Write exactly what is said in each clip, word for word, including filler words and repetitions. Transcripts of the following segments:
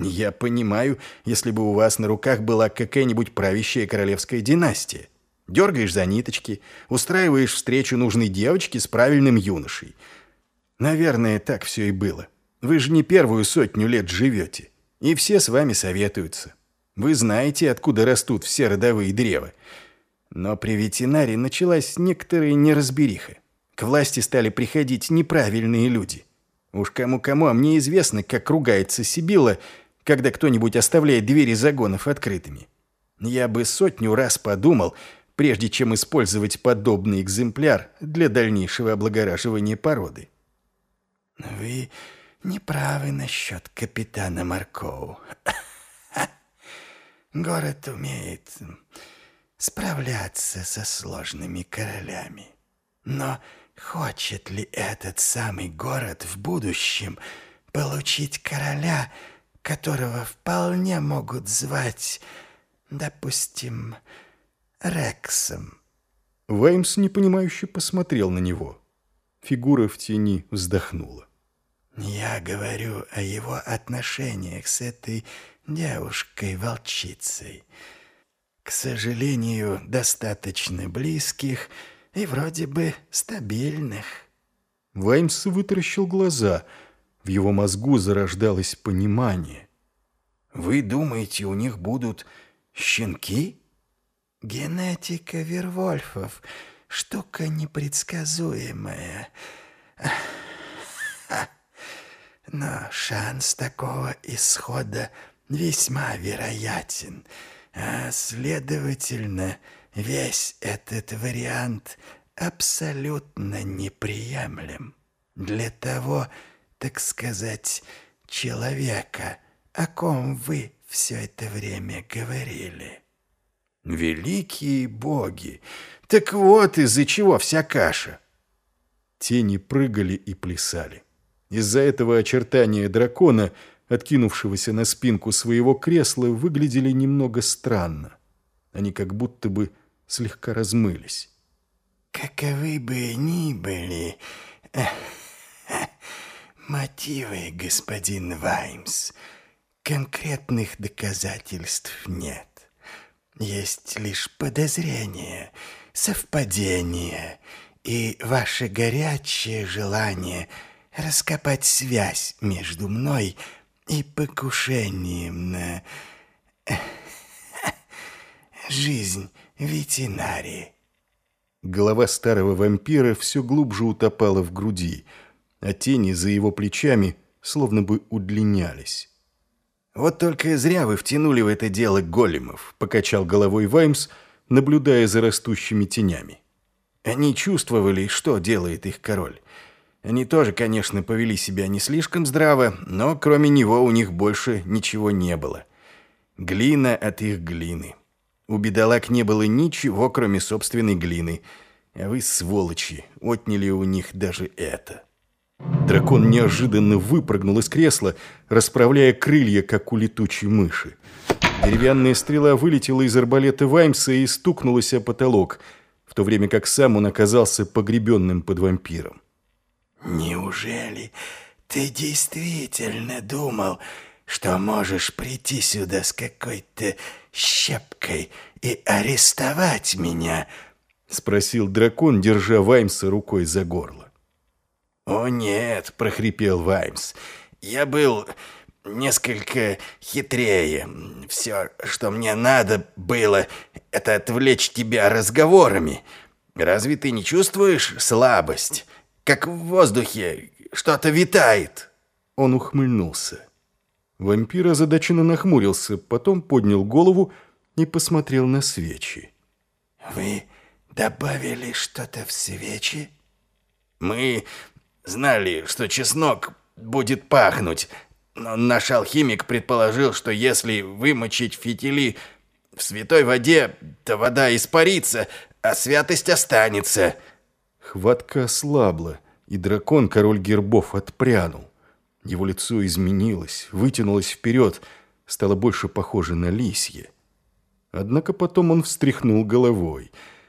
Я понимаю, если бы у вас на руках была какая-нибудь правящая королевская династия. Дергаешь за ниточки, устраиваешь встречу нужной девочки с правильным юношей. Наверное, так все и было. Вы же не первую сотню лет живете, и все с вами советуются. Вы знаете, откуда растут все родовые древа. Но при ветеринаре началась некоторая неразбериха. К власти стали приходить неправильные люди. Уж кому-кому, а мне известно, как ругается Сибилла, когда кто-нибудь оставляет двери загонов открытыми. Я бы сотню раз подумал, прежде чем использовать подобный экземпляр для дальнейшего облагораживания породы. Вы не правы насчет капитана Маркоу. Город умеет справляться со сложными королями. Но хочет ли этот самый город в будущем получить короля, которого вполне могут звать, допустим, Рексом? Ваймс непонимающе посмотрел на него. Фигура в тени вздохнула. Я говорю о его отношениях с этой девушкой-волчицей. К сожалению, достаточно близких и вроде бы стабильных. Ваймс вытаращил глаза. В его мозгу зарождалось понимание. Вы думаете, у них будут щенки? Генетика вервольфов — штука непредсказуемая. Но шанс такого исхода весьма вероятен. А следовательно, весь этот вариант абсолютно неприемлем для того, так сказать, человека, о ком вы все это время говорили. Великие боги! Так вот из-за чего вся каша. Тени прыгали и плясали. Из-за этого очертания дракона, откинувшегося на спинку своего кресла, выглядели немного странно. Они как будто бы слегка размылись. Каковы бы ни были мотивы, господин Ваймс, конкретных доказательств нет. Есть лишь подозрения, совпадения и ваше горячее желание раскопать связь между мной и покушением на жизнь ветеринарии. Голова старого вампира все глубже утопала в груди, а тени за его плечами словно бы удлинялись. «Вот только зря вы втянули в это дело големов», — покачал головой Ваймс, наблюдая за растущими тенями. Они чувствовали, что делает их король. Они тоже, конечно, повели себя не слишком здраво, но кроме него у них больше ничего не было. Глина от их глины. У бедолаг не было ничего, кроме собственной глины. А вы, сволочи, отняли у них даже это. Дракон неожиданно выпрыгнул из кресла, расправляя крылья, как у летучей мыши. Деревянная стрела вылетела из арбалета Ваймса и стукнулась о потолок, в то время как сам он оказался погребенным под вампиром. «Неужели ты действительно думал, что можешь прийти сюда с какой-то щепкой и арестовать меня?» — спросил дракон, держа Ваймса рукой за горло. «О нет», — прохрипел Ваймс, — «я был несколько хитрее. Все, что мне надо было, это отвлечь тебя разговорами. Разве ты не чувствуешь слабость? Как в воздухе что-то витает». Он ухмыльнулся. Вампир озадаченно нахмурился, потом поднял голову и посмотрел на свечи. «Вы добавили что-то в свечи?» «Мы знали, что чеснок будет пахнуть, но наш алхимик предположил, что если вымочить фитили в святой воде, то вода испарится, а святость останется». Хватка ослабла, и дракон, король гербов, отпрянул. Его лицо изменилось, вытянулось вперед, стало больше похоже на лисье. Однако потом он встряхнул головой.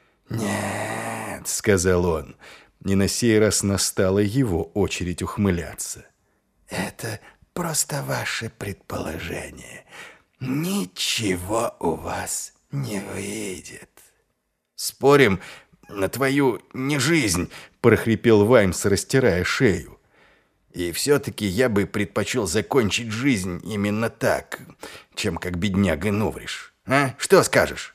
«Нет», — сказал он, и на сей раз настала его очередь ухмыляться. «Это просто ваше предположение. Ничего у вас не выйдет». «Спорим на твою не жизнь», — прохрипел Ваймс, растирая шею. «И все-таки я бы предпочел закончить жизнь именно так, чем как бедняга Нувриш. А? Что скажешь?»